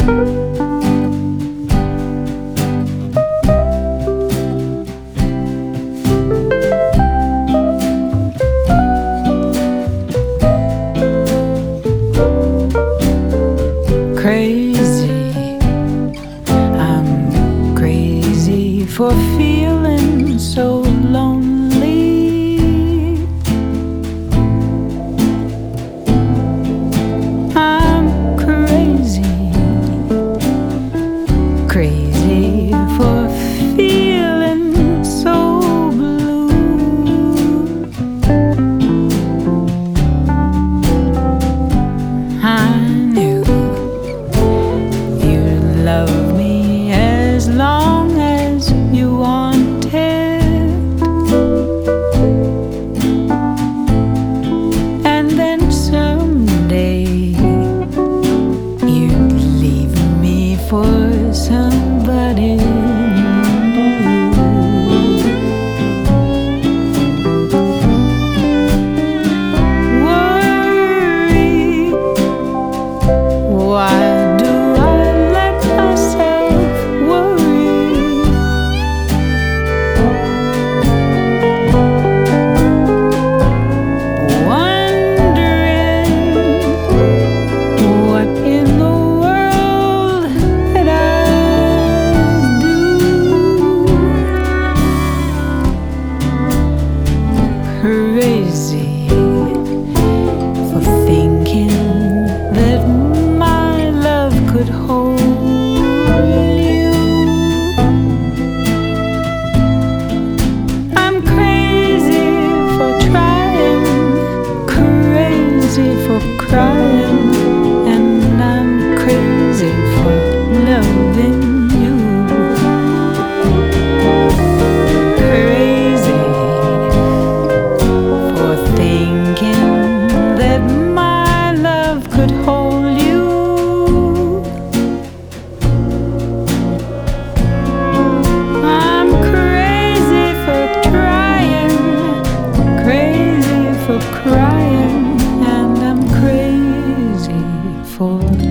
Crazy, I'm crazy for feeling so lonely. I'm crazy, crazy for feeling so blue. I knew you'd love me as long as you wanted, and then someday you'd leave me for somebody new. Worry, why do I let myself worry? Wondering what in the world that I do. Crazy for thinking that my love could hold you. I'm crazy for trying, crazy for crying, and I'm crazy for loving you. Crazy for thinking that my love could hold you. I'm crazy for trying, crazy for crying, and I'm crazy for